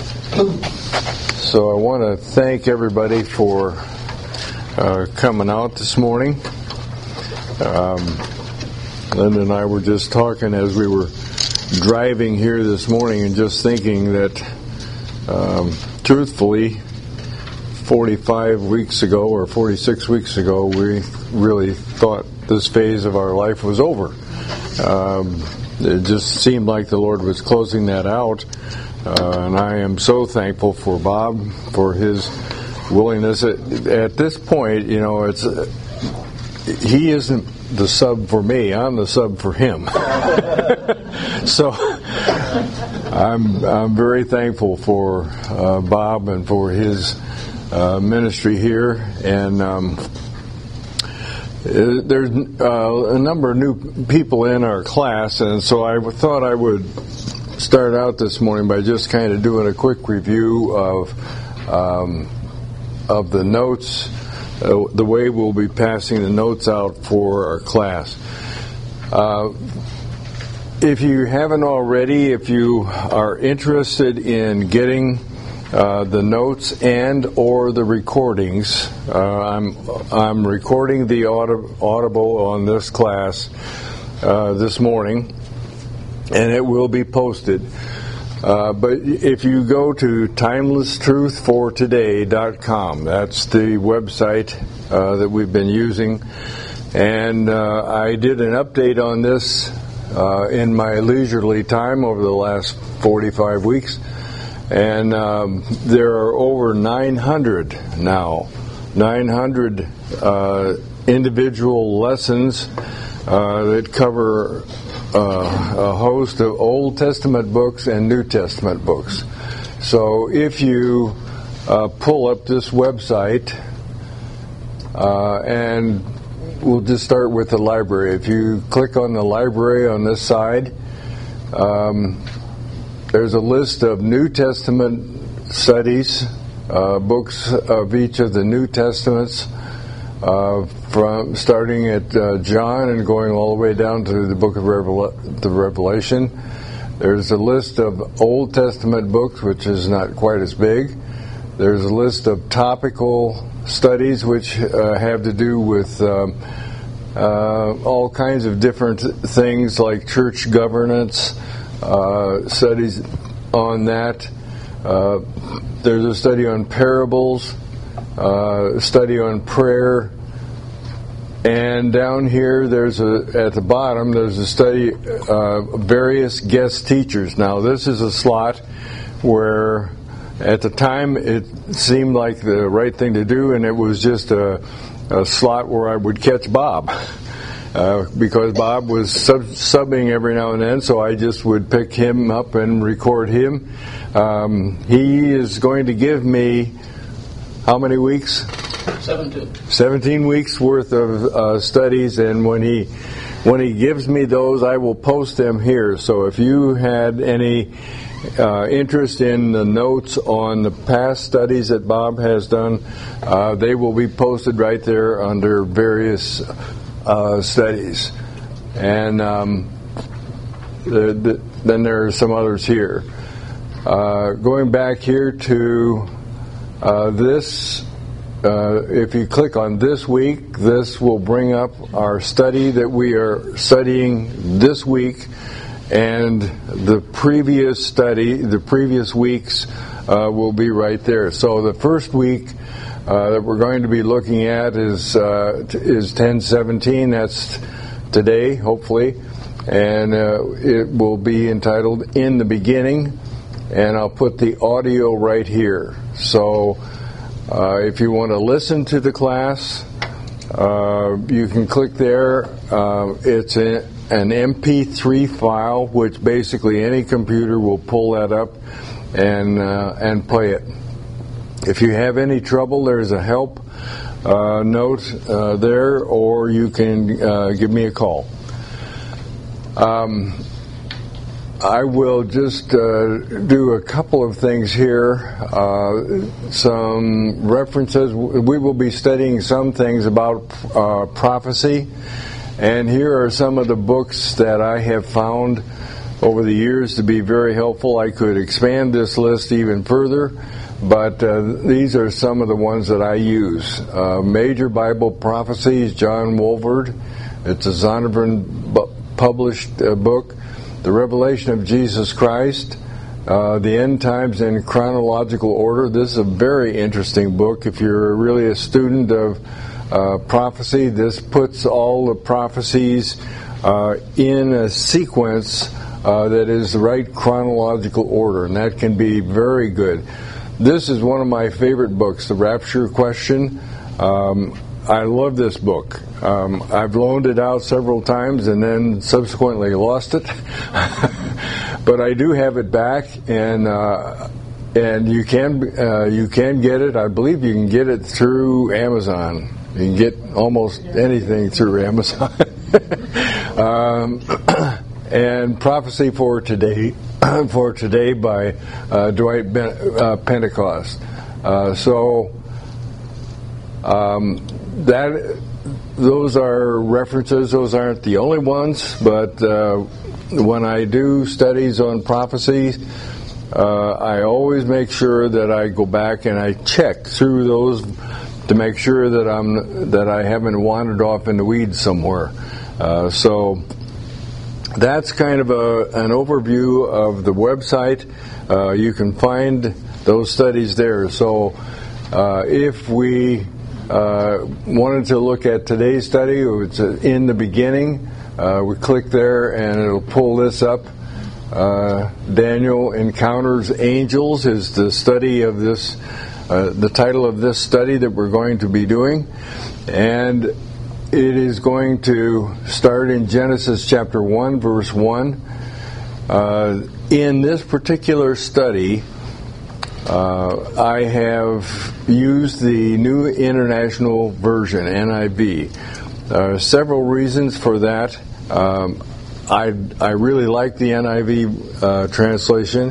So I want to thank everybody for coming out this morning. Linda and I were just talking as we were driving here this morning and just thinking that truthfully 45 weeks ago or 46 weeks ago we really thought this phase of our life was over. It just seemed like the Lord was closing that out, and I am so thankful for Bob for his willingness. At this point, you know, he isn't the sub for me, I'm the sub for him. So I'm very thankful for Bob and for his ministry here, and there's a number of new people in our class, and so I thought I would start out this morning by just kind of doing a quick review of the notes, the way we'll be passing the notes out for our class. If you haven't already, if you are interested in getting the notes and or the recordings, I'm recording the audible on this class this morning, and it will be posted. But if you go to timelesstruthfortoday.com, that's the website that we've been using, and I did an update on this in my leisurely time over the last 45 weeks. And there are over 900 now, 900 individual lessons that cover a host of Old Testament books and New Testament books. So if you pull up this website, and we'll just start with the library. If you click on the library on this side, there's a list of New Testament studies, books of each of the New Testaments, from starting at John and going all the way down to the book of the Revelation. There's a list of Old Testament books, which is not quite as big. There's a list of topical studies, which have to do with all kinds of different things like church governance, studies on that. There's a study on parables, a study on prayer, and down here there's at the bottom there's a study various guest teachers. Now this is a slot where at the time it seemed like the right thing to do, and it was just a slot where I would catch Bob. Because Bob was subbing every now and then, so I just would pick him up and record him. He is going to give me how many weeks? 17 weeks worth of studies, and when he gives me those, I will post them here. So if you had any interest in the notes on the past studies that Bob has done, they will be posted right there under various studies, and then there are some others here. Going back here to this, if you click on this week, this will bring up our study that we are studying this week, and the previous study, the previous weeks, will be right there. So the first week that we're going to be looking at is 10:17. That's today, hopefully, and it will be entitled "In the Beginning," and I'll put the audio right here. So if you want to listen to the class, you can click there. It's an MP3 file, which basically any computer will pull that up and play it. If you have any trouble, there's a help note there, or you can give me a call. I will just do a couple of things here. Some references. We will be studying some things about prophecy, and here are some of the books that I have found over the years to be very helpful. I could expand this list even further, but these are some of the ones that I use. Major Bible Prophecies, John Wolford. It's a Zondervan published book. The Revelation of Jesus Christ, The End Times in Chronological Order. This is a very interesting book. If you're really a student of prophecy, this puts all the prophecies in a sequence that is the right chronological order, and that can be very good. This is one of my favorite books, The Rapture Question. I love this book. I've loaned it out several times and then subsequently lost it. But I do have it back, and you can get it. I believe you can get it through Amazon. You can get almost anything through Amazon. And Prophecy for Today by Dwight Pentecost. Those are references. Those aren't the only ones, but when I do studies on prophecy, I always make sure that I go back and I check through those to make sure that I haven't wandered off in the weeds somewhere. So that's kind of an overview of the website. You can find those studies there. So if we wanted to look at today's study, it's in the beginning. We click there and it'll pull this up. Daniel Encounters Angels is the study of this, the title of this study that we're going to be doing. And it is going to start in Genesis chapter 1, verse 1. In this particular study, I have used the New International Version, NIV. Several reasons for that. I really like the NIV translation.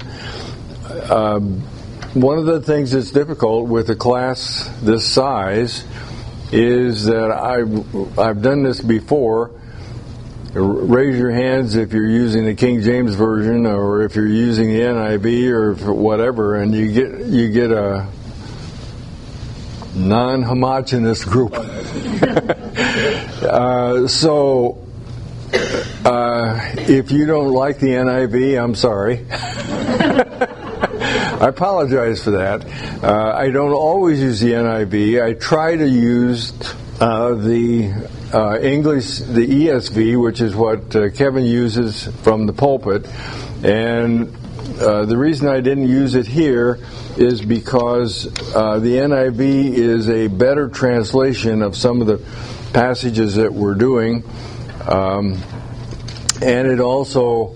One of the things that's difficult with a class this size is that I've done this before. Raise your hands if you're using the King James Version or if you're using the NIV or whatever, and you get a non-homogeneous group. So if you don't like the NIV, I'm sorry. I apologize for that. I don't always use the NIV. I try to use the English, the ESV, which is what Kevin uses from the pulpit. And the reason I didn't use it here is because the NIV is a better translation of some of the passages that we're doing. And it also,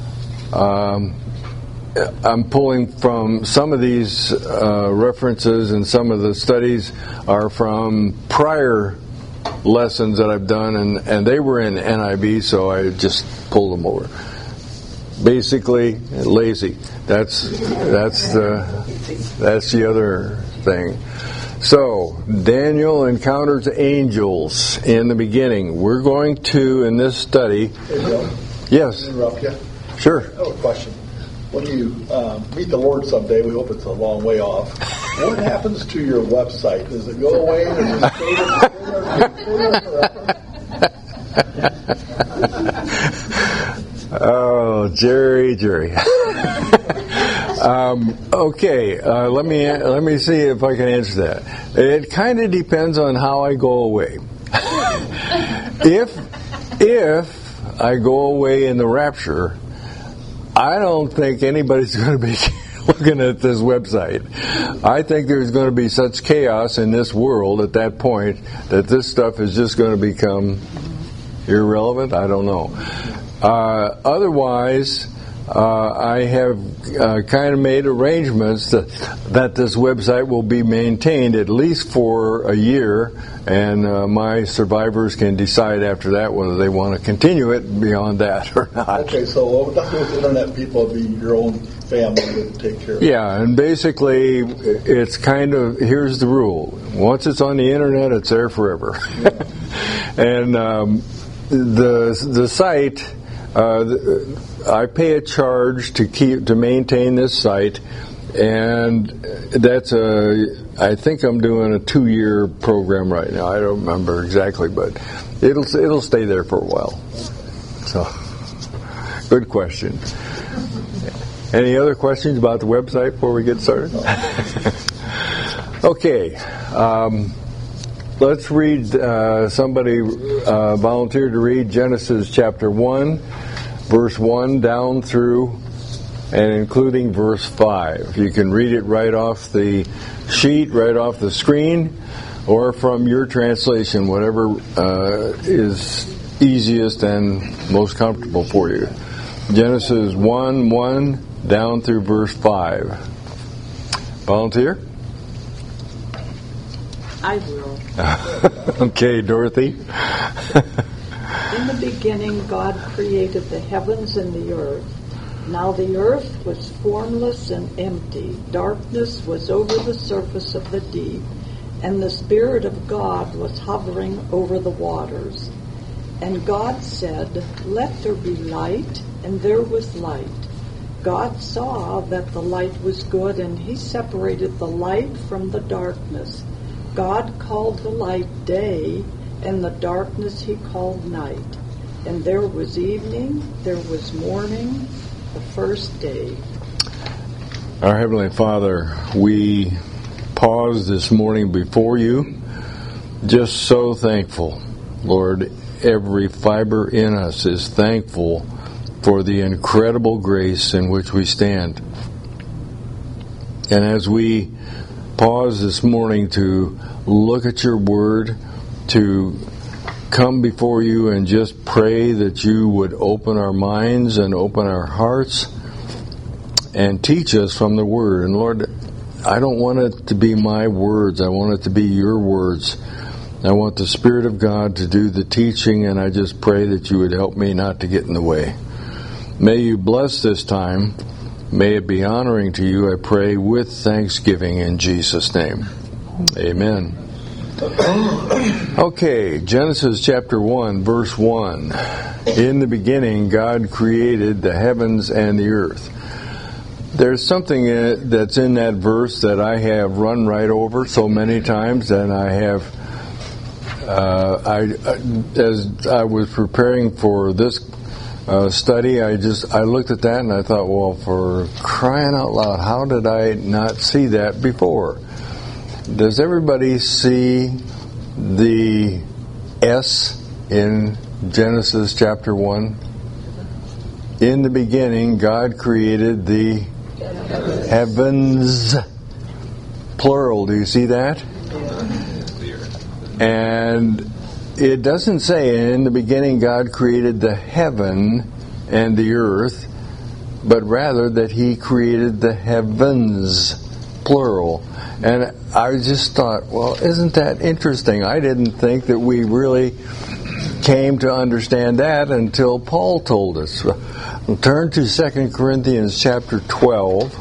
I'm pulling from some of these references, and some of the studies are from prior lessons that I've done, and they were in NIV, so I just pulled them over. Basically, lazy. That's the other thing. So, Daniel encounters angels in the beginning. We're going to, in this study... Hey, Bill. Yes. Can I interrupt you? Sure. I have a question. When you meet the Lord someday, we hope it's a long way off, what happens to your website? Does it go away? Does it stay there? Oh, Jerry. Okay, let me see if I can answer that. It kind of depends on how I go away. If I go away in the rapture, I don't think anybody's going to be looking at this website. I think there's going to be such chaos in this world at that point that this stuff is just going to become irrelevant. I don't know. Otherwise, I have kind of made arrangements that this website will be maintained at least for a year, and my survivors can decide after that whether they want to continue it beyond that or not. Okay, so with internet people, it'll be your own family that take care of it. Yeah, and basically, it's kind of, here's the rule. Once it's on the internet, it's there forever. And the site... I pay a charge to maintain this site, and I think I'm doing a 2-year program right now. I don't remember exactly, but it'll stay there for a while. So, good question. Any other questions about the website before we get started? Okay. Let's read, somebody volunteered to read Genesis chapter 1, verse 1 down through and including verse 5. You can read it right off the sheet, right off the screen, or from your translation, whatever is easiest and most comfortable for you. Genesis 1:1 down through verse 5. Volunteer? I will. Okay, Dorothy. In the beginning, God created the heavens and the earth. Now the earth was formless and empty. Darkness was over the surface of the deep, and the Spirit of God was hovering over the waters. And God said, "Let there be light," and there was light. God saw that the light was good, and he separated the light from the darkness. God called the light day, and the darkness he called night. And there was evening, there was morning, the first day. Our Heavenly Father, we pause this morning before you, just so thankful. Lord, every fiber in us is thankful for the incredible grace in which we stand. And as we pause this morning to look at your word, to come before you and just pray that you would open our minds and open our hearts and teach us from the word. And Lord, I don't want it to be my words. I want it to be your words. I want the Spirit of God to do the teaching, and I just pray that you would help me not to get in the way. May you bless this time. May it be honoring to you, I pray, with thanksgiving in Jesus' name. Amen. Okay, Genesis chapter 1, verse 1. In the beginning, God created the heavens and the earth. There's something that's in that verse that I have run right over so many times, and I have, as I was preparing for this study, I looked at that and I thought, well, for crying out loud, how did I not see that before? Does everybody see the S in Genesis chapter 1? In the beginning, God created the heavens, plural. Do you see that? And it doesn't say in the beginning God created the heaven and the earth, but rather that he created the heavens, plural. And I just thought, well, isn't that interesting? I didn't think that we really came to understand that until Paul told us. Turn to 2 Corinthians chapter 12.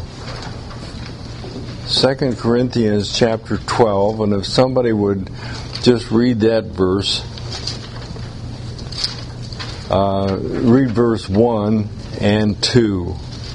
2 Corinthians chapter 12, and if somebody would just read that verse. Read verse 1 and 2.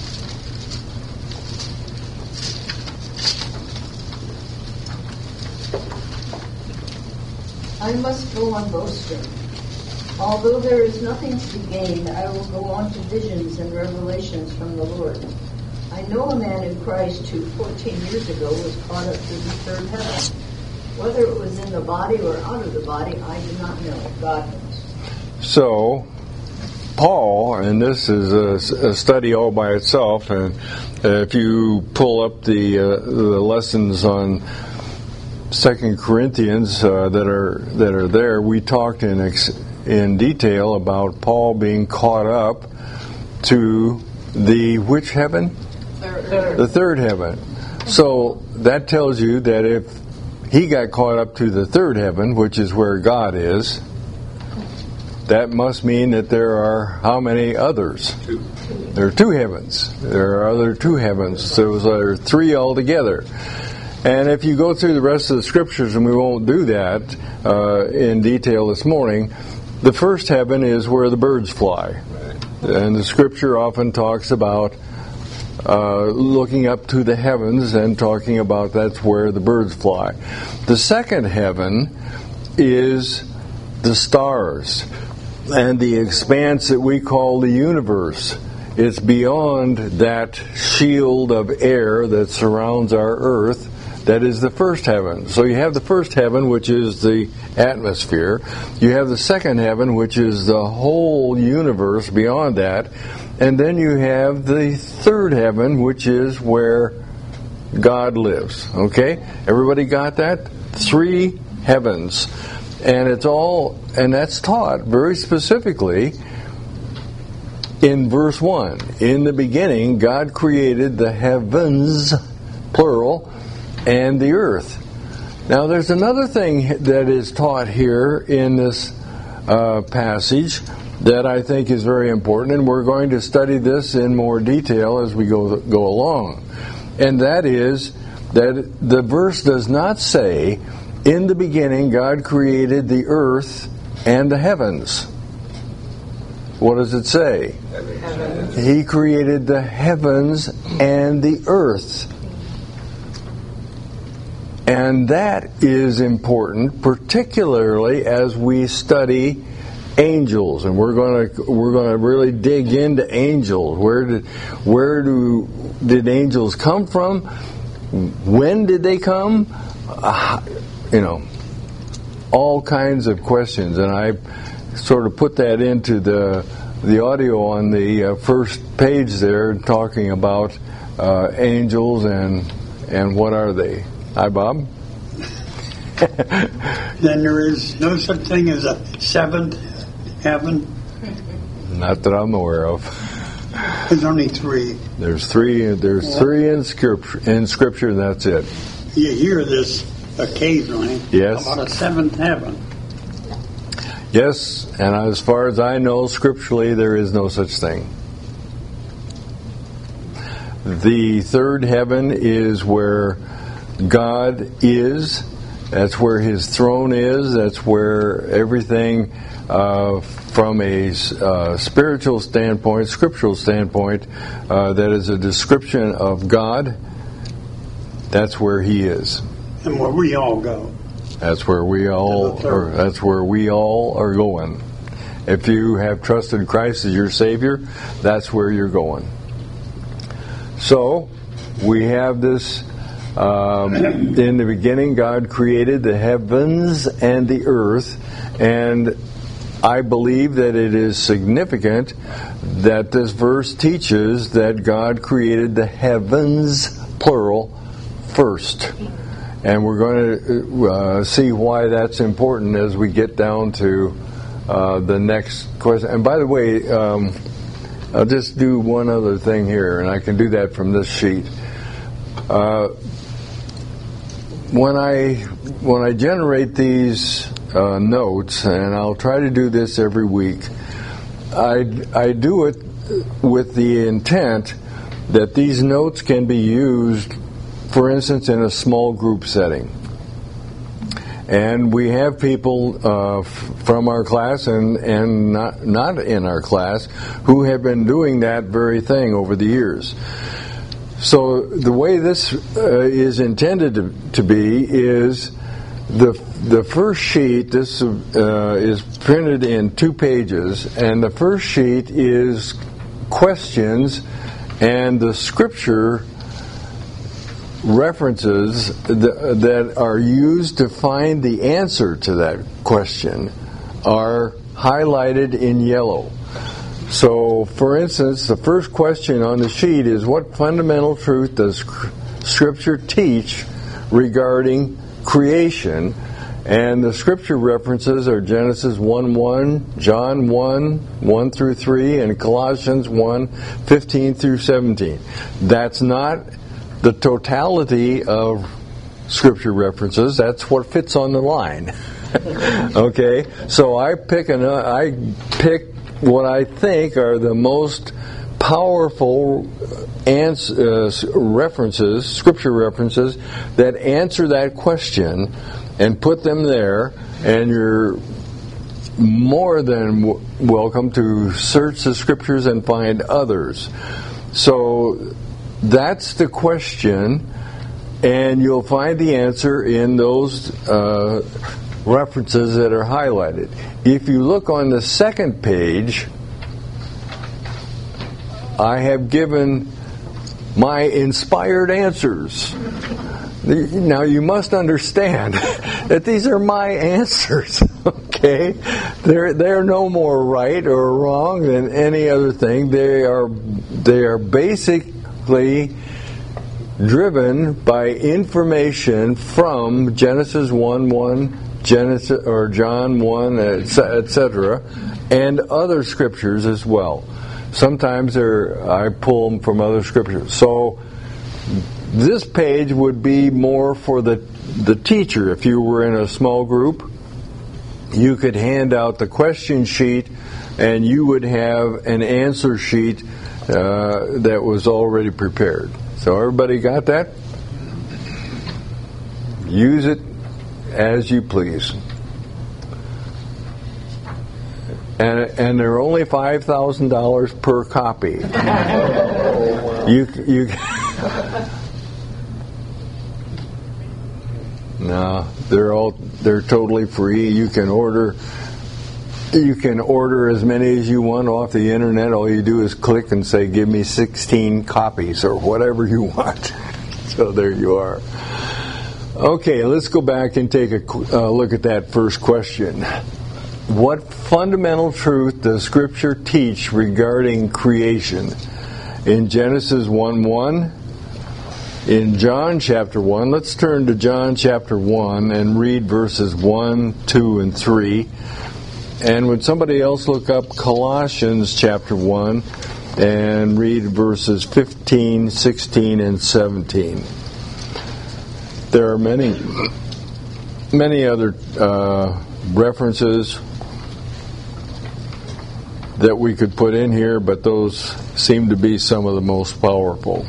I must go on boasting. Although there is nothing to be gained, I will go on to visions and revelations from the Lord. I know a man in Christ who 14 years ago was caught up to the third heaven. Whether it was in the body or out of the body, I do not know. God knows. So, Paul, and this is a study all by itself, and if you pull up the lessons on 2 Corinthians that are there, we talked in detail about Paul being caught up to the which heaven? Third. The third heaven. So that tells you that if he got caught up to the third heaven, which is where God is, that must mean that there are how many others? Two. There are two heavens. There are other two heavens. So there are three altogether. And if you go through the rest of the scriptures, and we won't do that in detail this morning, the first heaven is where the birds fly. And the Scripture often talks about looking up to the heavens and talking about that's where the birds fly. The second heaven is the stars and the expanse that we call the universe. It's beyond that shield of air that surrounds our earth. That is the first heaven. So you have the first heaven, which is the atmosphere. You have the second heaven, which is the whole universe beyond that. And then you have the third heaven, which is where God lives. Okay? Everybody got that? 3 heavens. And that's taught very specifically in verse 1. In the beginning, God created the heavens, plural, and the earth. Now there's another thing that is taught here in this passage that I think is very important, and we're going to study this in more detail as we go along. And that is that the verse does not say, in the beginning God created the earth and the heavens. What does it say? He created the heavens and the earth. And that is important, particularly as we study angels, and we're going to really dig into angels. Where did angels come from? When did they come? All kinds of questions, and I sort of put that into the audio on the first page there, talking about angels and what are they. Hi, Bob. Then there is no such thing as a 7th heaven? Not that I'm aware of. There's only 3. There's 3. There's 3 in Scripture, and that's it. You hear this occasionally. Yes. About a 7th heaven. Yes, and as far as I know, scripturally, there is no such thing. The third heaven is where God is. That's where His throne is. That's where everything from a spiritual standpoint, scriptural standpoint, that is a description of God, that's where He is. And where we all go. That's where we all are going. If you have trusted Christ as your Savior, that's where you're going. So, we have this. In the beginning, God created the heavens and the earth, and I believe that it is significant that this verse teaches that God created the heavens, plural, first. And we're going to see why that's important as we get down to the next question. And by the way, I'll just do one other thing here, and I can do that from this sheet. When I generate these notes, and I'll try to do this every week, I do it with the intent that these notes can be used, for instance, in a small group setting. And we have people from our class and not in our class who have been doing that very thing over the years. So the way this is intended to be is the first sheet. This is printed in 2 pages, and the first sheet is questions and the scripture references that are used to find the answer to that question are highlighted in yellow. So, for instance, the first question on the sheet is, what fundamental truth does Scripture teach regarding creation? And the Scripture references are Genesis 1:1, John 1:1 through 3, and Colossians 1:15 through 17. That's not the totality of Scripture references. That's what fits on the line. Okay? So I pick what I think are the most powerful references, scripture references, that answer that question, and put them there, and more than welcome to search the scriptures and find others. So that's the question, and you'll find the answer in those references that are highlighted. If you look on the second page, I have given my inspired answers. Now you must understand that these are my answers, okay? They're no more right or wrong than any other thing. They are basically driven by information from Genesis 1:1, Genesis or John 1, etc., and other scriptures as well. Sometimes I pull them from other scriptures. So this page would be more for the teacher. If you were in a small group, you could hand out the question sheet and you would have an answer sheet that was already prepared. So everybody got that? Use it as you please. And they're only $5,000 per copy. You No, they're totally free. You can order as many as you want off the internet. All you do is click and say, "Give me 16 copies," or whatever you want. So there you are. Okay, let's go back and take a look at that first question. What fundamental truth does Scripture teach regarding creation? In Genesis 1:1, in John chapter 1, let's turn to John chapter 1 and read verses 1, 2, and 3. And would somebody else look up Colossians chapter 1 and read verses 15, 16, and 17. There are many other references that we could put in here, but those seem to be some of the most powerful.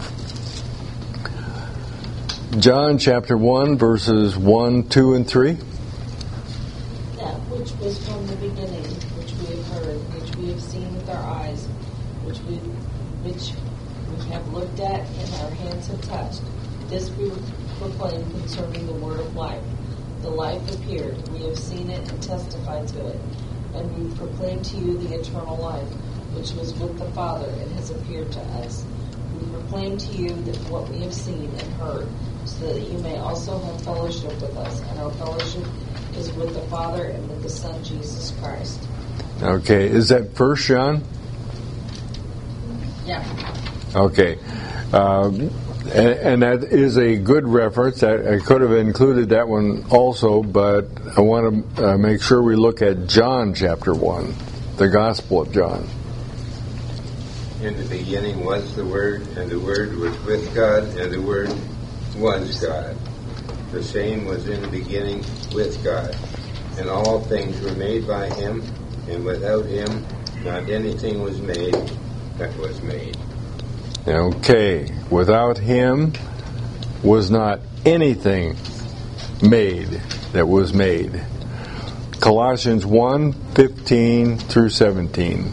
John chapter 1, verses 1, 2, and 3. That which was from the beginning, which we have heard, which we have seen with our eyes, which we have looked at and our hands have touched. This we proclaim concerning the word of life. The life appeared. We have seen it and testified to it. And we proclaim to you the eternal life, which was with the Father and has appeared to us. We proclaim to you that what we have seen and heard, so that you may also have fellowship with us. And our fellowship is with the Father and with the Son, Jesus Christ. Okay, is that 1 John? Yeah. Okay. And that is a good reference. I could have included that one also, but I want to make sure we look at John chapter 1, the Gospel of John. In the beginning was the Word, and the Word was with God, and the Word was God. The same was in the beginning with God. And all things were made by Him, and without Him not anything was made that was made. Okay, without Him was not anything made that was made. Colossians 1, 15 through 17.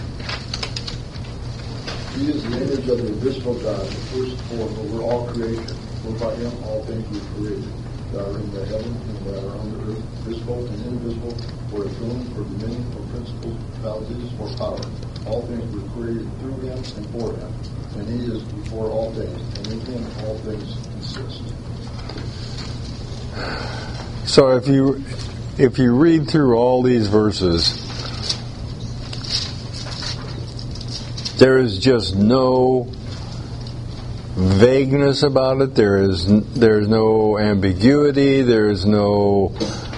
He is the image of the invisible God, the firstborn over all creation. For by Him all things were created, that are in the heavens and that are on the earth, visible and invisible, for His throne, for dominion, for principles, principalities, for power. All things were created through Him and for Him. And He is before all things, and in Him all things consist. So if you read through all these verses, there is just no vagueness about it. There's no ambiguity. There's no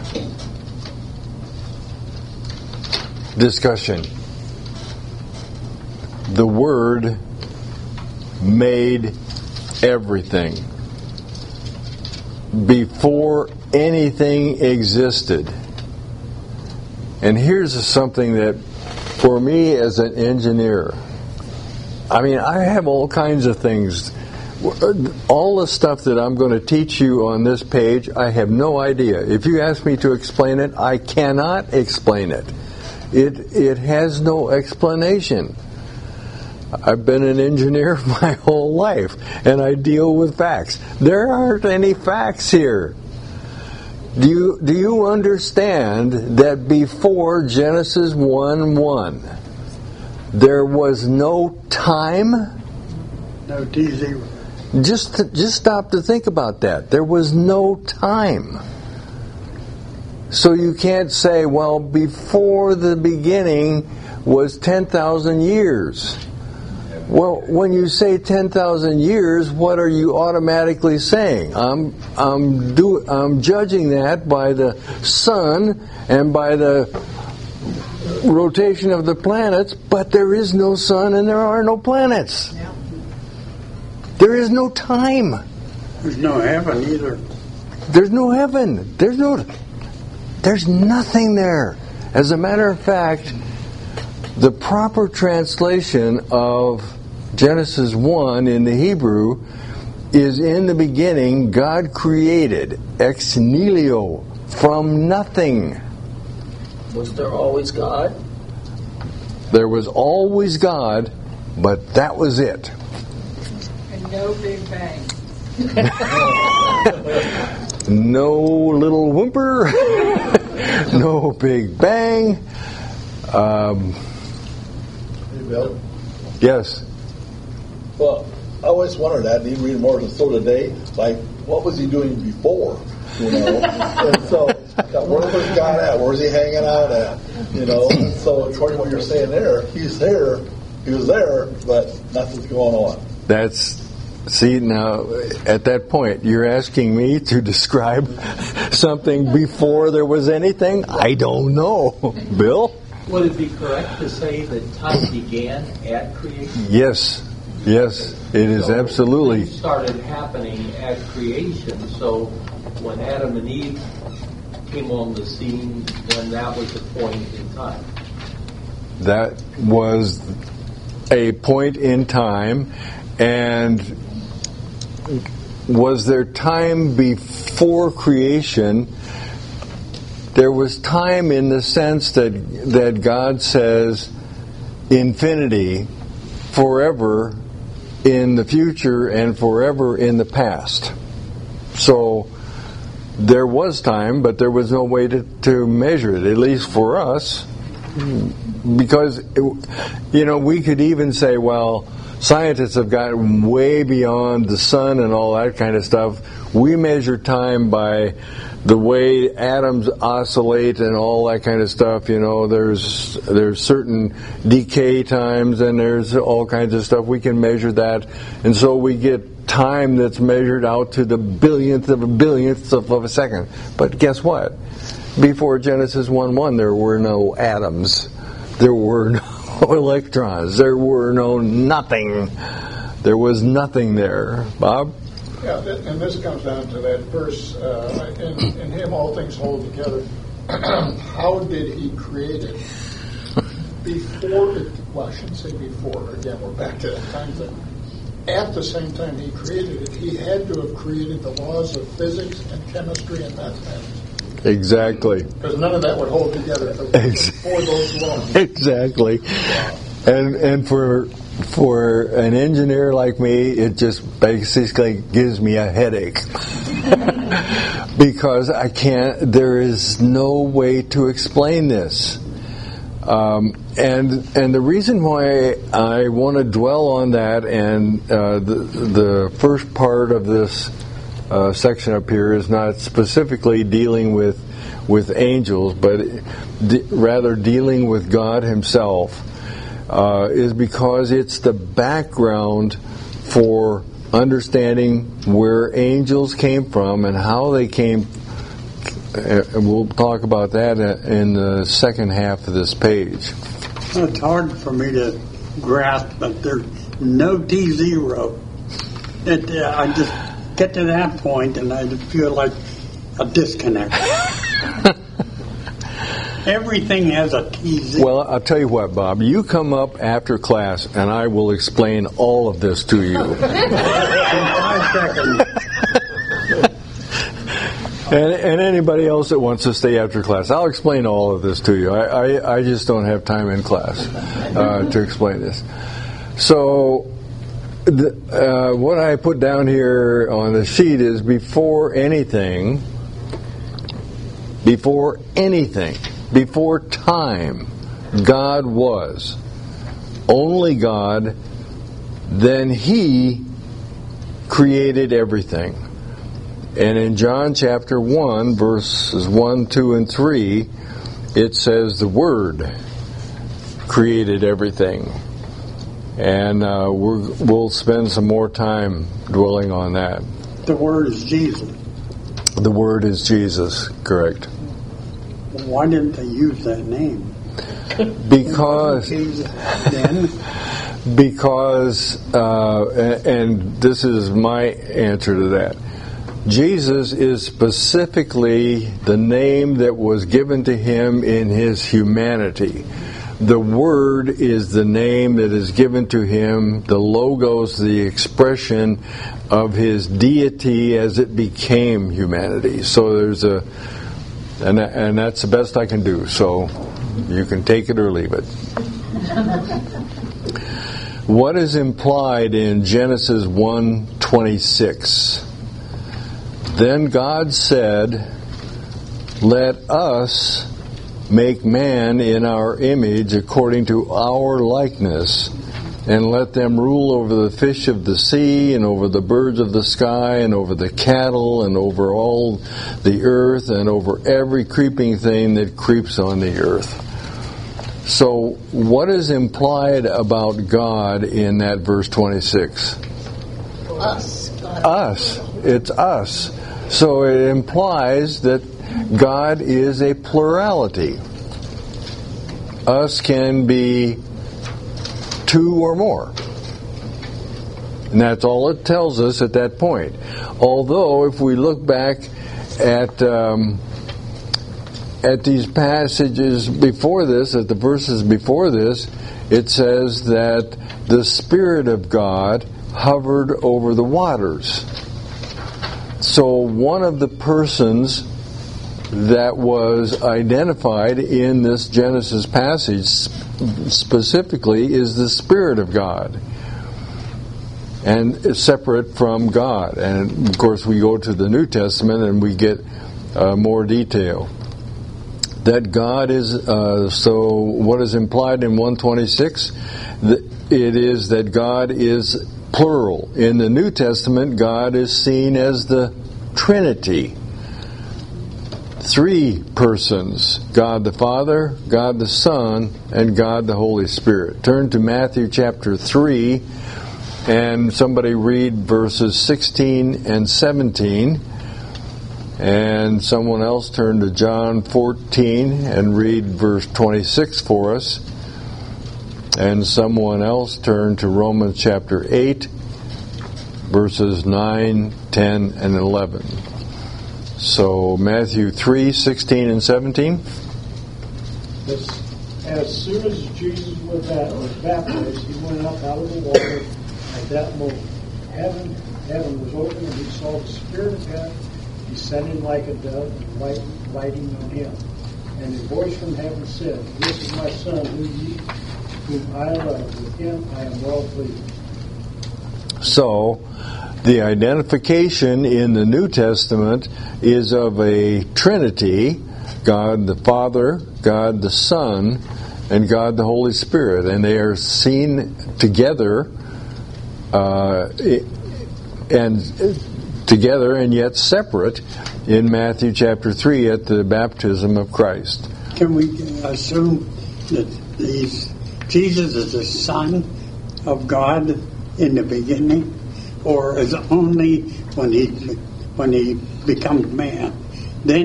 discussion. The Word made everything. Before anything existed. And here's something that, for me as an engineer, I mean, I have all kinds of things all the stuff that I'm going to teach you on this page, I have no idea. If you ask me to explain it, I cannot explain it. It has no explanation. I've been an engineer my whole life, and I deal with facts. There aren't any facts here. Do you understand that before Genesis 1:1, there was no time? No T0. Just stop to think about that. There was no time. So you can't say, well, before the beginning was 10,000 years. Well, when you say 10,000 years, what are you automatically saying? I'm judging that by the sun and by the rotation of the planets, but there is no sun and there are no planets. Yeah. There is no time. There's no heaven either. There's no heaven. There's nothing there. As a matter of fact, the proper translation of Genesis 1 in the Hebrew is, in the beginning, God created, ex nihilo, from nothing. Was there always God? There was always God, but that was it. And no Big Bang. No little whimper, no Big Bang. Hey, Bill. Yes. Well, I always wondered that, and even reading more so today, like, what was he doing before? You know? And so, where was God at? Where was he hanging out at? You know? And so, according to what you're saying there, he's there, he was there, but nothing's going on. See, now, at that point, you're asking me to describe something before there was anything? I don't know. Bill? Would it be correct to say that time began at creation? Yes, it is So absolutely. things started happening at creation. So when Adam and Eve came on the scene, then that was the point in time. That was a point in time, and was there time before creation? There was time in the sense that God says infinity, forever in the future and forever in the past. So there was time, but there was no way to measure it, at least for us. Because, we could even say, well, scientists have gotten way beyond the sun and all that kind of stuff. We measure time by the way atoms oscillate and all that kind of stuff. There's certain decay times and there's all kinds of stuff. We can measure that, and so we get time that's measured out to the billionth of a second. But guess what? Before Genesis 1:1, there were no atoms. There were no electrons. There were no nothing. There was nothing there. Bob? Yeah, and this comes down to that verse, in him all things hold together. How did he create it? Well, I shouldn't say before. Again, we're back to that time thing. At the same time he created it, he had to have created the laws of physics and chemistry and mathematics. Exactly. Because none of that would hold together before those laws. Exactly. And for an engineer like me, it just basically gives me a headache. Because there is no way to explain this. And the reason why I want to dwell on that, and the first part of this section up here is not specifically dealing with angels, but rather dealing with God Himself, is because it's the background for understanding where angels came from and how they came. And we'll talk about that in the second half of this page. It's hard for me to grasp, but there's no T0. I just get to that point and I feel like a disconnect. Everything has a TZ. Well, I'll tell you what, Bob. You come up after class, and I will explain all of this to you. In 5 seconds. And anybody else that wants to stay after class, I'll explain all of this to you. I just don't have time in class to explain this. So, what I put down here on the sheet is before anything, before time, God was. Only God, then He created everything. And in John chapter 1, verses 1, 2, and 3, it says the Word created everything. And we'll spend some more time dwelling on that. The Word is Jesus. The Word is Jesus, correct. Why didn't they use that name? Because, and this is my answer to that, Jesus is specifically the name that was given to Him in His humanity. The Word is the name that is given to Him, the logos, the expression of His deity as it became humanity. So there's and that's the best I can do. So you can take it or leave it. What is implied in Genesis 1:26? Then God said, "Let us make man in our image according to our likeness, and let them rule over the fish of the sea, and over the birds of the sky, and over the cattle, and over all the earth, and over every creeping thing that creeps on the earth." So, what is implied about God in that verse 26? Us. Us. It's us. So it implies that God is a plurality. Us can be two or more. And that's all it tells us at that point. Although, if we look back at these passages before this, at the verses before this, it says that the Spirit of God hovered over the waters. So one of the persons that was identified in this Genesis passage specifically is the Spirit of God, and is separate from God. And of course we go to the New Testament and we get more detail. That God is, so what is implied in 126? It is that God is plural. In the New Testament, God is seen as the Trinity. 3 persons: God the Father, God the Son, and God the Holy Spirit. Turn to Matthew chapter 3, and somebody read verses 16 and 17. And someone else turn to John 14 and read verse 26 for us. And someone else turn to Romans chapter 8, verses 9, 10, and 11. So Matthew 3, 16 and 17. As soon as Jesus was baptized, he went up out of the water. At that moment, heaven was open, and he saw the Spirit of God descending like a dove and lighting on him. And a voice from heaven said, "This is my Son, whom I love. With him I am well pleased." So, the identification in the New Testament is of a Trinity: God the Father, God the Son, and God the Holy Spirit. And they are seen together, and yet separate in Matthew chapter 3 at the baptism of Christ. Can we assume that Jesus is the Son of God in the beginning, or is it only when he becomes man? Then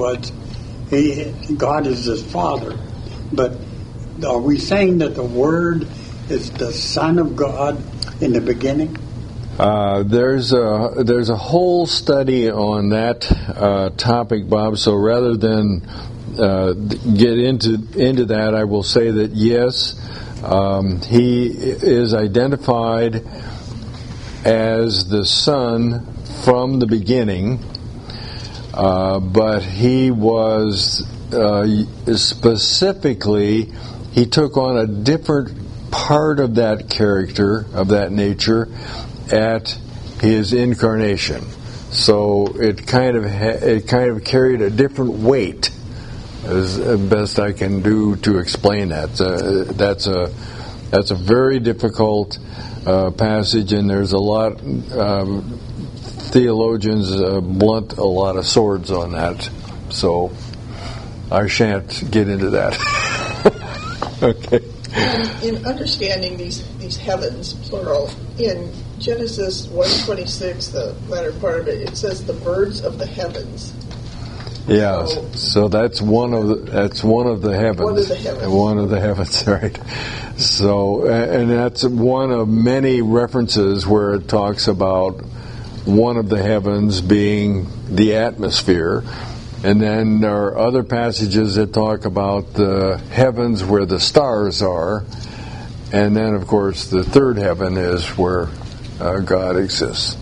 God is his Father. But are we saying that the Word is the Son of God in the beginning? There's a whole study on that topic, Bob. So rather than get into that, I will say that yes, he is identified as the Son from the beginning, but he was specifically, he took on a different part of that character, of that nature, at his incarnation. So it kind of carried a different weight, as best I can do to explain that. That's a very difficult passage, and there's a lot. Theologians blunt a lot of swords on that, so I shan't get into that. Okay. In understanding these heavens, plural, in Genesis 1:26, the latter part of it, it says the birds of the heavens. Yeah, so that's one of the heavens. One of the heavens. One of the heavens, right? So, and that's one of many references where it talks about one of the heavens being the atmosphere. And then there are other passages that talk about the heavens where the stars are. And then, of course, the third heaven is where God exists.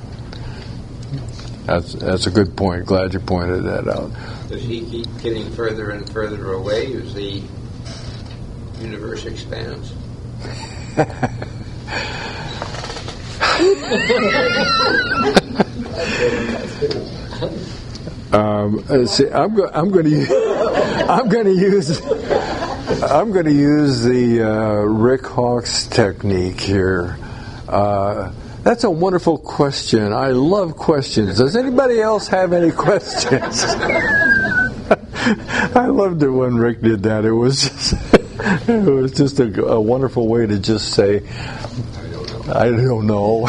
That's a good point. Glad you pointed that out. Does he keep getting further and further away as the universe expands? See, I'm going to use the Rick Hawks technique here. That's a wonderful question. I love questions. Does anybody else have any questions? I loved it when Rick did that. It was just a wonderful way to just say, I don't know.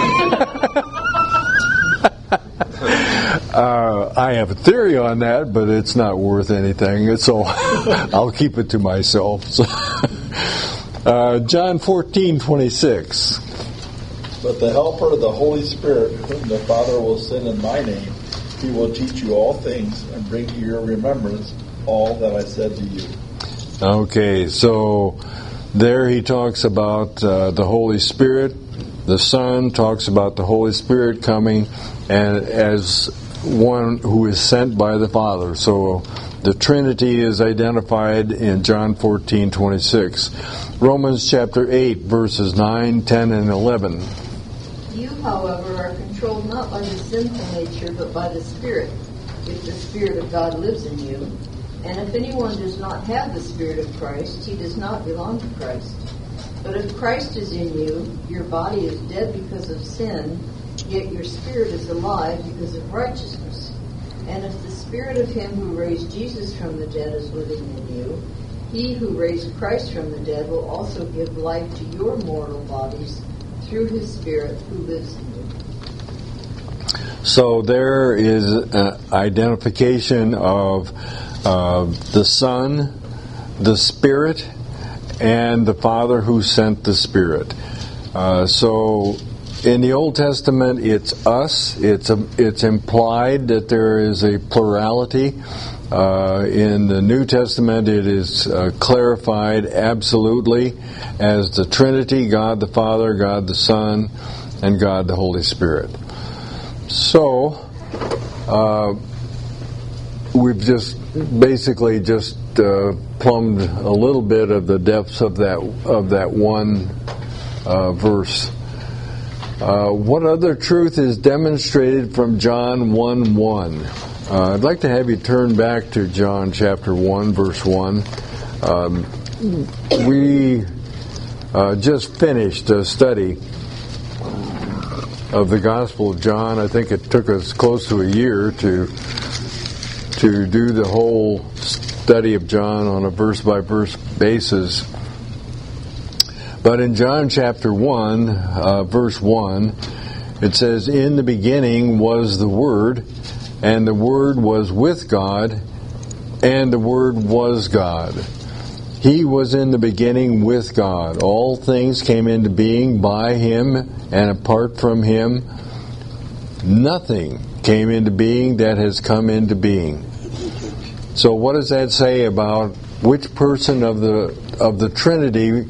I have a theory on that, but it's not worth anything, so I'll keep it to myself. John 14:26. But the Helper, the Holy Spirit, whom the Father will send in my name, he will teach you all things and bring to your remembrance all that I said to you. Okay, so there he talks about the Holy Spirit. The Son talks about the Holy Spirit coming and as one who is sent by the Father. So the Trinity is identified in John 14:26. Romans chapter 8, verses 9, 10, and 11. You, however, are controlled not by the sinful nature, but by the Spirit, if the Spirit of God lives in you. And if anyone does not have the Spirit of Christ, he does not belong to Christ. But if Christ is in you, your body is dead because of sin, yet your spirit is alive because of righteousness. And if the Spirit of him who raised Jesus from the dead is living in you, he who raised Christ from the dead will also give life to your mortal bodies through his Spirit who lives in you. So there is an identification of the Son, the Spirit, and the Father who sent the Spirit. So in the Old Testament, it's us. It's implied that there is a plurality. In the New Testament, it is clarified absolutely as the Trinity, God the Father, God the Son, and God the Holy Spirit. So we've just basically plumbed a little bit of the depths of that one verse. What other truth is demonstrated from John 1:1? I'd like to have you turn back to John chapter 1, verse 1. We just finished a study of the Gospel of John. I think it took us close to a year to do the whole study of John on a verse-by-verse basis. But in John chapter 1, verse 1, it says, "In the beginning was the Word, and the Word was with God, and the Word was God. He was in the beginning with God. All things came into being by Him, and apart from Him, nothing came into being that has come into being." So what does that say about which person of the Trinity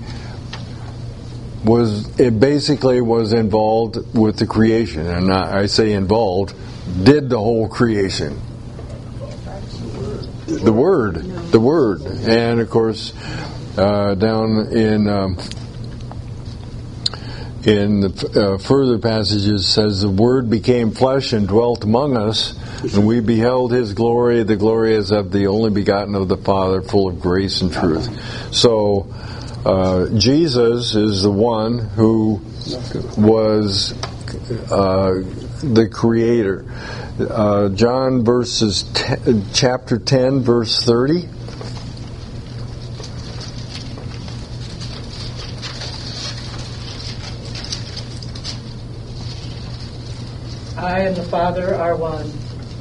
was involved with the creation? And I say involved, did the whole creation. The Word. And of course, down in the further passages says the Word became flesh and dwelt among us, and we beheld His glory. The glory is of the only begotten of the Father, full of grace and truth. So Jesus is the one who was the Creator. John chapter 10, verse 30. I and the Father are one.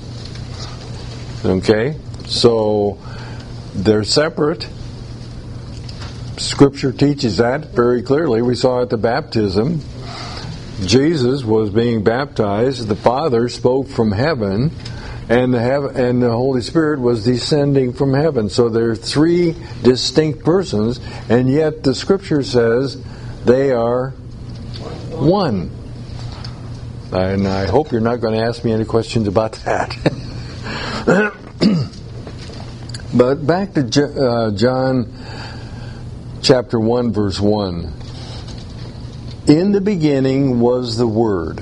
Okay, so they're separate. Scripture teaches that very clearly. We saw at the baptism, Jesus was being baptized. The Father spoke from heaven, and the Holy Spirit was descending from heaven. So there are three distinct persons, and yet the Scripture says they are one. And I hope you're not going to ask me any questions about that. But back to John chapter 1, verse 1. In the beginning was the Word,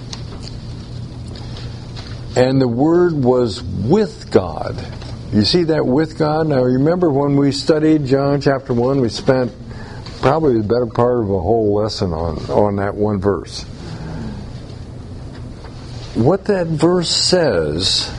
and the Word was with God. You see that, with God? Now remember when we studied John chapter 1, we spent probably the better part of a whole lesson on that one verse. What that verse says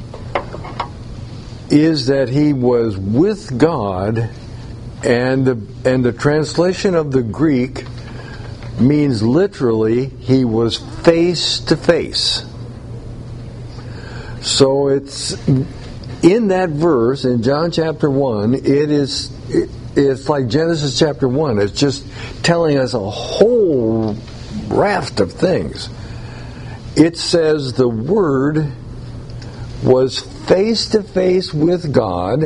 is that He was with God, and the translation of the Greek means literally He was face to face. So it's in that verse in John chapter 1, it's like Genesis chapter 1. It's just telling us a whole raft of things. It says the Word was face to face with God,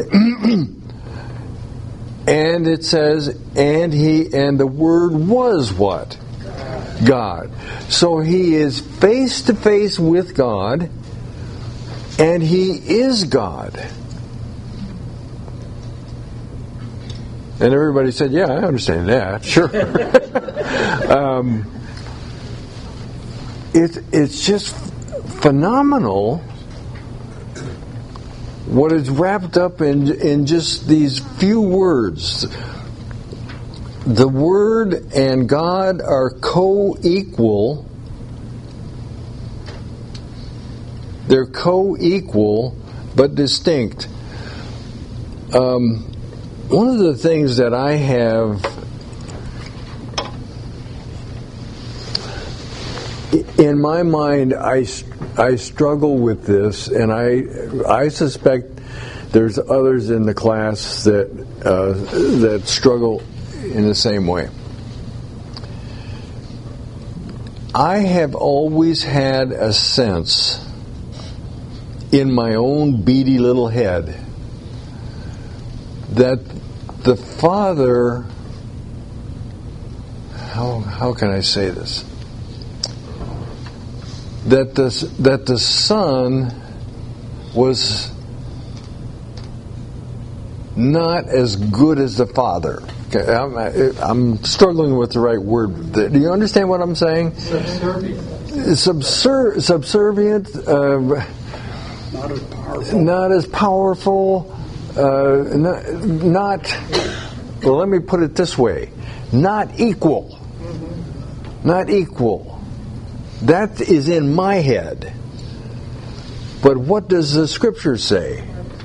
and it says, and the Word was what? God. So He is face to face with God, and He is God. And everybody said, yeah, I understand that. Sure. It's just phenomenal what is wrapped up in just these few words. The Word and God are co-equal. They're co-equal but distinct. One of the things that I have in my mind, I struggle with this, and I suspect there's others in the class that struggle in the same way. I have always had a sense in my own beady little head that the Father, how can I say this? That the Son was not as good as the Father. Okay, I'm struggling with the right word. Do you understand what I'm saying? Subservient. Not as powerful. Not. Well, let me put it this way: not equal. Not equal. That is in my head. But what does the Scripture say?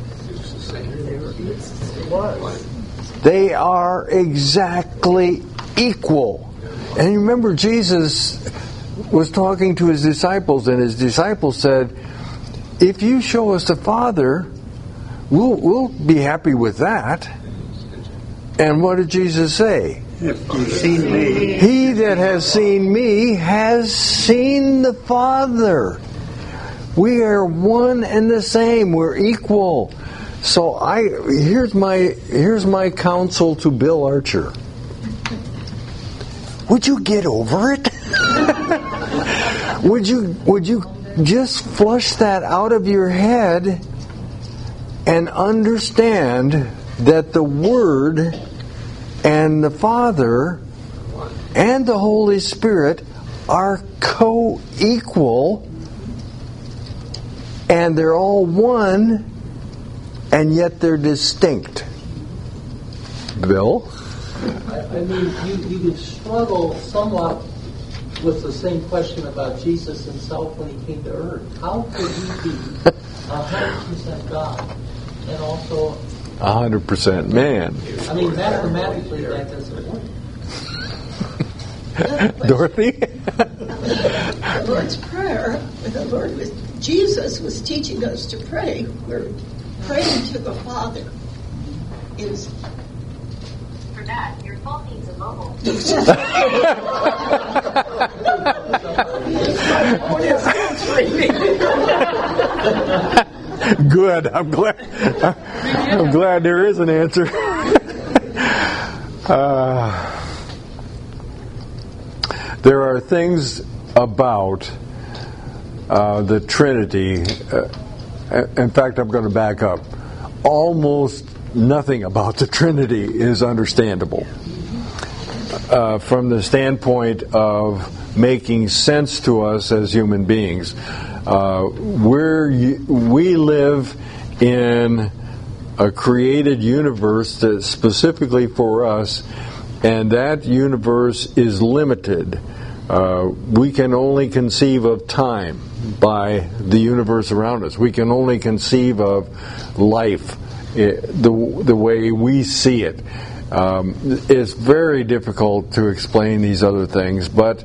They are exactly equal. And you remember Jesus was talking to His disciples, and His disciples said, if you show us the Father, we'll be happy with that. And what did Jesus say? If you've seen me, he that has seen me has seen the Father. We are one and the same. We're equal. So here's my counsel to Bill Archer. Would you get over it? Would you just flush that out of your head and understand that the Word and the Father and the Holy Spirit are co-equal, and they're all one, and yet they're distinct. Bill? I mean, you can struggle somewhat with the same question about Jesus himself when he came to earth. How could he be 100% God and also 100% man? I mean, mathematically that doesn't work. Dorothy? The Lord's Prayer, Jesus was teaching us to pray. We're praying to the Father. Is for that, your phone needs a mobile. Good. I'm glad there is an answer. There are things about the Trinity. In fact, I'm going to back up. Almost nothing about the Trinity is understandable from the standpoint of making sense to us as human beings. We live in a created universe that's specifically for us, and that universe is limited. We can only conceive of time by the universe around us. We can only conceive of life the way we see it. It's very difficult to explain these other things, but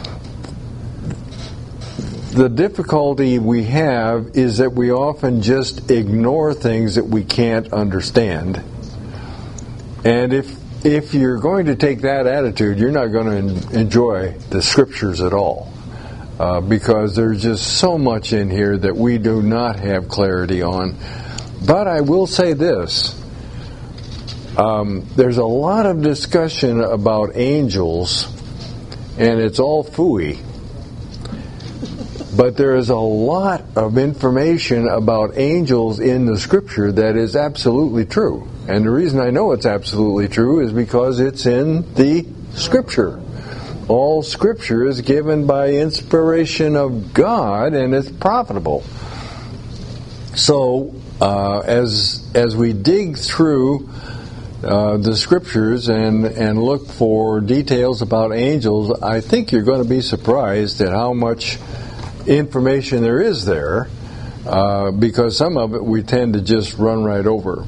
the difficulty we have is that we often just ignore things that we can't understand. And if you're going to take that attitude, you're not going to enjoy the Scriptures at all. Because there's just so much in here that we do not have clarity on. But I will say this. There's a lot of discussion about angels, and it's all phooey. But there is a lot of information about angels in the Scripture that is absolutely true. And the reason I know it's absolutely true is because it's in the Scripture. All Scripture is given by inspiration of God, and it's profitable. So, as we dig through the Scriptures and look for details about angels, I think you're going to be surprised at how much information there is there, because some of it we tend to just run right over.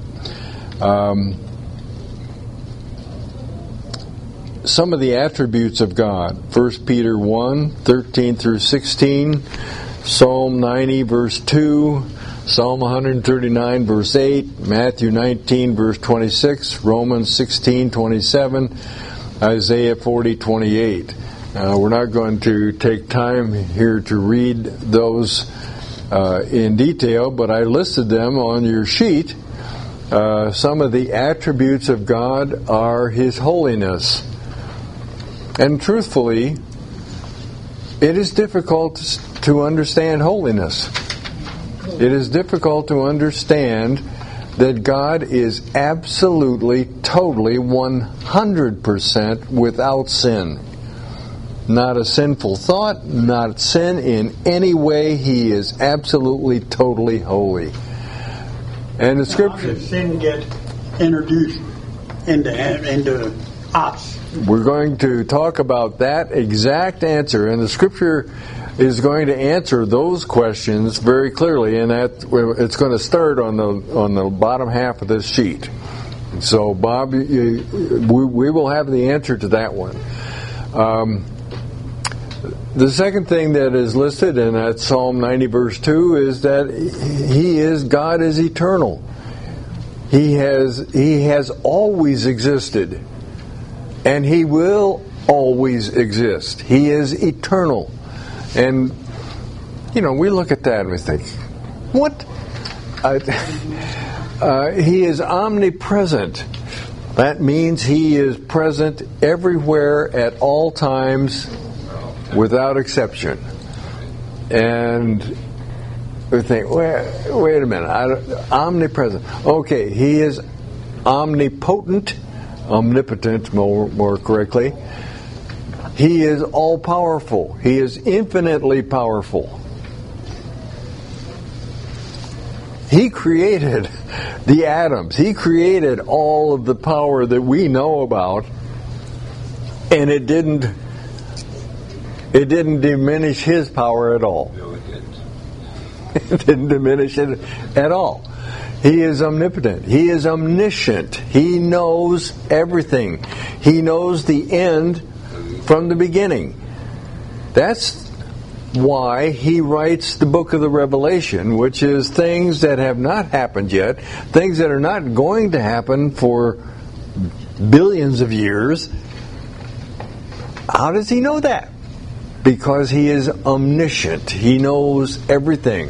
Some of the attributes of God: 1 Peter 1, 13 through 16, Psalm 90, verse 2, Psalm 139, verse 8, Matthew 19, verse 26, Romans 16, 27, Isaiah 40, 28. We're not going to take time here to read those in detail, but I listed them on your sheet. Some of the attributes of God are His holiness. And truthfully, it is difficult to understand holiness. It is difficult to understand that God is absolutely, totally, 100% without sin. Not a sinful thought, not sin in any way. He is absolutely, totally holy. And the Scripture... How does sin get introduced into us? We're going to talk about that exact answer, and the Scripture is going to answer those questions very clearly, and that it's going to start on the bottom half of this sheet. So, Bob, we will have the answer to that one. The second thing that is listed in that Psalm 90 verse 2 is that God is eternal. He has always existed, and He will always exist. He is eternal. And, we look at that and we think, what? He is omnipresent. That means He is present everywhere at all times without exception. And we think, wait a minute, omnipresent. Okay, He is omnipotent, omnipotent more correctly. He is all-powerful. He is infinitely powerful. He created the atoms. He created all of the power that we know about, and it didn't diminish His power at all. No, it didn't. It didn't diminish it at all. He is omnipotent. He is omniscient. He knows everything. He knows the end from the beginning. That's why He writes the book of the Revelation, which is things that have not happened yet, things that are not going to happen for billions of years. How does He know that? Because He is omniscient. He knows everything.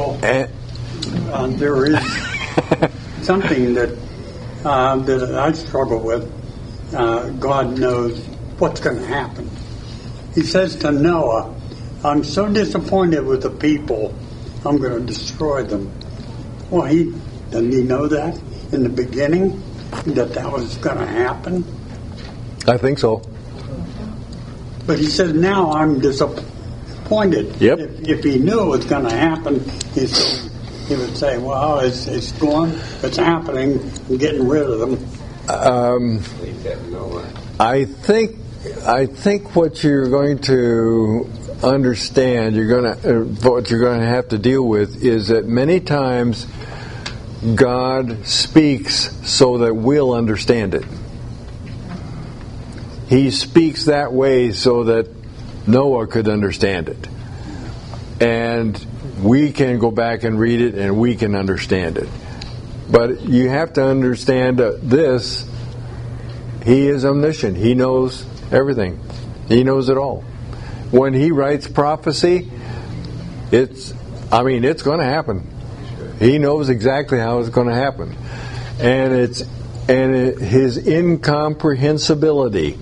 There is something that I struggle with. God knows what's going to happen. He says to Noah, I'm so disappointed with the people, I'm going to destroy them. Well, doesn't he know that in the beginning, that was going to happen? I think so. But he says, now I'm disappointed. Yep. If he knew it was going to happen, he would say, well, it's going, it's happening, I'm getting rid of them. I think what you're going to understand, what you're going to have to deal with is that many times God speaks so that we'll understand it. He speaks that way so that Noah could understand it. And we can go back and read it and we can understand it. But you have to understand this. He is omniscient. He knows everything. He knows it all. When He writes prophecy, it's going to happen. He knows exactly how it's going to happen. And His incomprehensibility.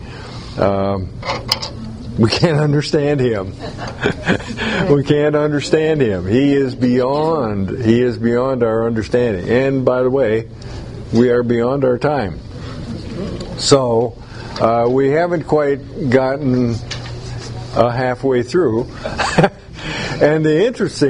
We can't understand Him. We can't understand Him. He is beyond our understanding. And by the way, we are beyond our time. So we haven't quite gotten halfway through. And the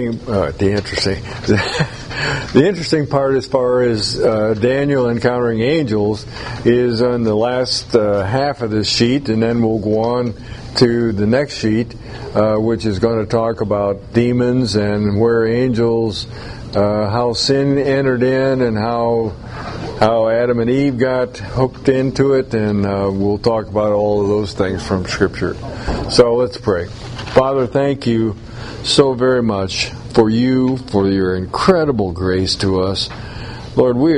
interesting part, as far as Daniel encountering angels, is on the last half of this sheet, and then we'll go on to the next sheet, which is going to talk about demons and where angels, how sin entered in, and how Adam and Eve got hooked into it, and we'll talk about all of those things from Scripture. So let's pray. Father, thank you so very much for your incredible grace to us. Lord, we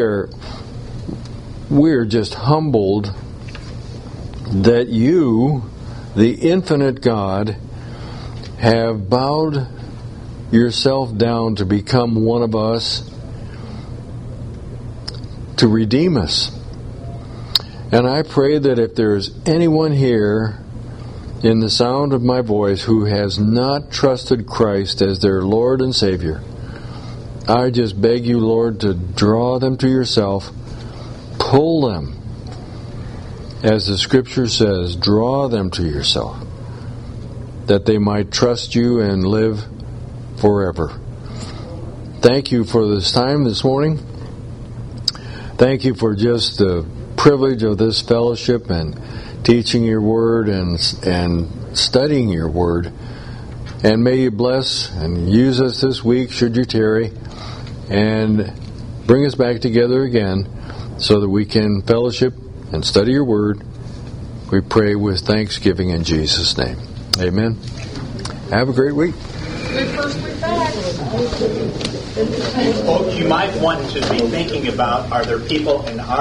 are just humbled that you, the infinite God, have bowed yourself down to become one of us, to redeem us. And I pray that if there's anyone here in the sound of my voice who has not trusted Christ as their Lord and Savior, I just beg you, Lord, to draw them to yourself, pull them, as the Scripture says, draw them to yourself, that they might trust you and live forever. Thank you for this time this morning. Thank you for just the privilege of this fellowship and teaching your word and studying your word. And may you bless and use us this week, should you tarry, and bring us back together again so that we can fellowship and study your word. We pray with thanksgiving in Jesus' name. Amen. Have a great week. Good first week back. Well, you might want to be thinking about, are there people in our